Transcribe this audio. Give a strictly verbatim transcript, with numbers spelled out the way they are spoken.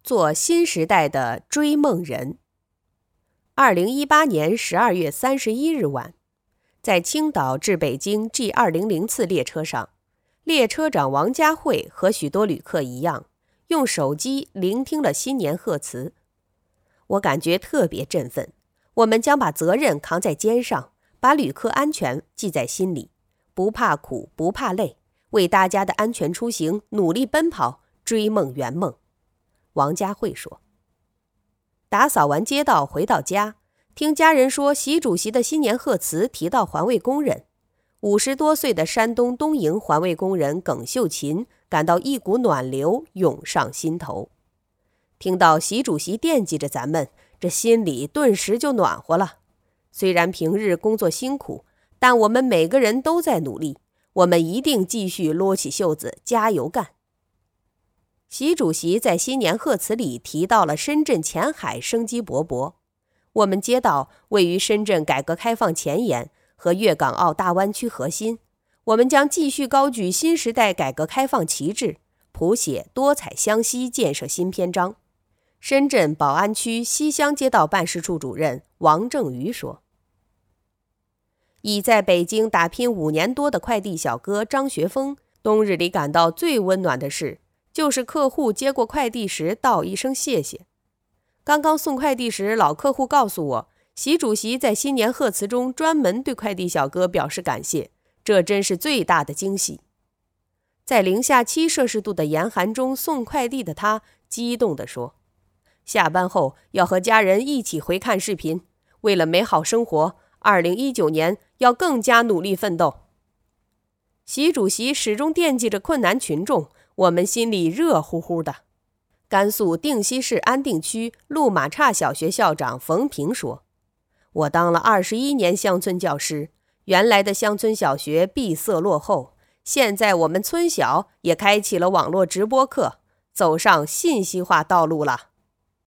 做新时代的追梦人。二零一八年十二月三十一日晚，在青岛至北京 G 二零零次列车上，列车长王家慧和许多旅客一样，用手机聆听了新年贺词。我感觉特别振奋，我们将把责任扛在肩上，把旅客安全记在心里，不怕苦，不怕累，为大家的安全出行努力奔跑，追梦圆梦。王家慧说。打扫完街道回到家，听家人说习主席的新年贺词提到环卫工人，五十多岁的山东东营环卫工人耿秀琴感到一股暖流涌上心头。听到习主席惦记着咱们，这心里顿时就暖和了。虽然平日工作辛苦，但我们每个人都在努力，我们一定继续撸起袖子加油干。习主席在新年贺词里提到了深圳前海生机勃勃。我们街道位于深圳改革开放前沿和粤港澳大湾区核心，我们将继续高举新时代改革开放旗帜，谱写多彩湘西建设新篇章。深圳宝安区西乡街道办事处主任王正瑜说。已在北京打拼五年多的快递小哥张学峰，冬日里感到最温暖的事，就是客户接过快递时道一声谢谢。刚刚送快递时，老客户告诉我，习主席在新年贺词中专门对快递小哥表示感谢，这真是最大的惊喜。在零下七摄氏度的严寒中送快递的他激动地说，下班后要和家人一起回看视频，为了美好生活，二零一九年要更加努力奋斗。习主席始终惦记着困难群众，我们心里热乎乎的。甘肃定西市安定区路马岔小学校长冯平说，我当了二十一年乡村教师，原来的乡村小学闭塞落后，现在我们村小也开启了网络直播课，走上信息化道路了。